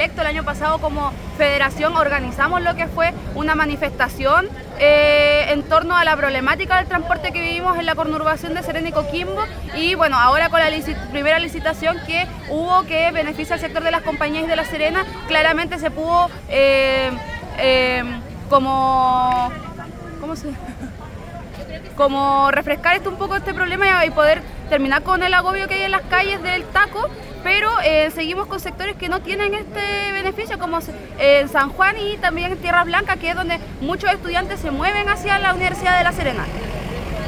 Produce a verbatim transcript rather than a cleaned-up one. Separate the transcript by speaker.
Speaker 1: proyecto. El año pasado como federación organizamos lo que fue una manifestación eh, en torno a la problemática del transporte que vivimos en la conurbación de Serena y Coquimbo, y bueno, ahora con la licit primera licitación que hubo que beneficia al sector de las compañías de La Serena, claramente se pudo eh, eh, como... ¿Cómo se...? como refrescar esto un poco este problema y poder terminar con el agobio que hay en las calles del taco, pero eh, seguimos con sectores que no tienen este beneficio, como en San Juan y también en Tierras Blancas, que es donde muchos estudiantes se mueven hacia la Universidad de La Serena.